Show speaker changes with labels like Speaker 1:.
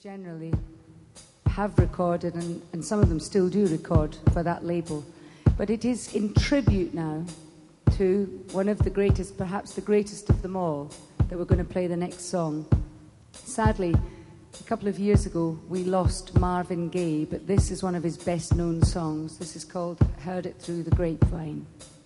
Speaker 1: generally have recorded, and some of them still do record for that label. But it is in tribute now to one of the greatest, perhaps the greatest of them all, that we're going to play the next song. Sadly, a couple of years ago, we lost Marvin Gaye, but this is one of his best-known songs. This is called Heard It Through the Grapevine.